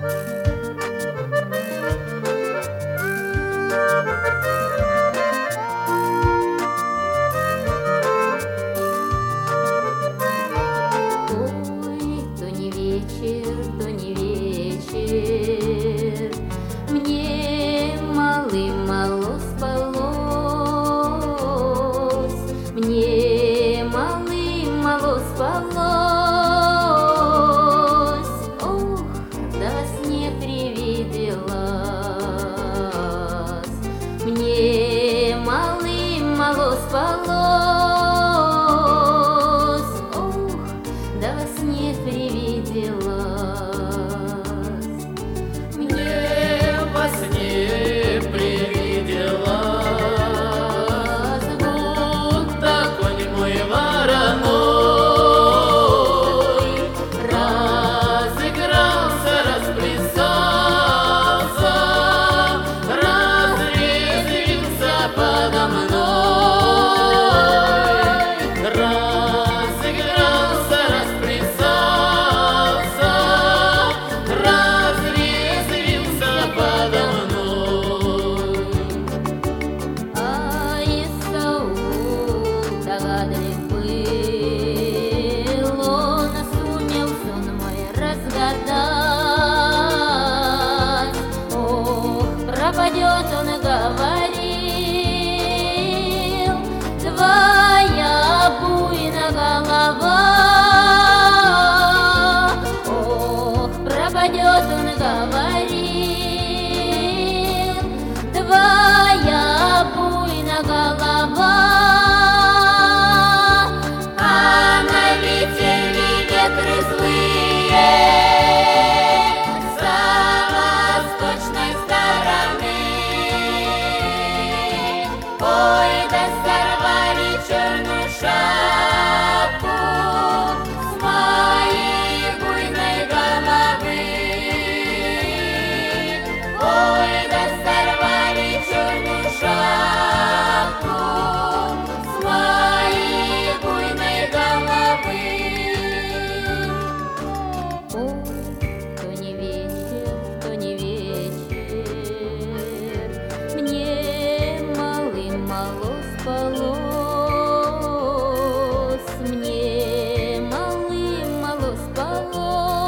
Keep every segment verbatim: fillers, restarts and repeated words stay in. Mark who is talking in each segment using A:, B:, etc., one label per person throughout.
A: То не вечер, мне мало-мало спалось, мне мало-мало спалось. Ох, да во сне привиделась, мне мало-мало спалось. Ох, да во сне привиделась. Пропадет, он говорил, твоя буйна голова. Ох, пропадет, он говорил, твоя буйна голова. А на ветер ветры злые черную шапку с моей буйной головы. Ой, да сорвали черную шапку с моей буйной головы. Ой, то не вечер, то не вечер, мне мало-мало спалось.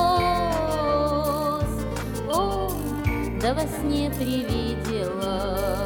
A: Да во сне привидела.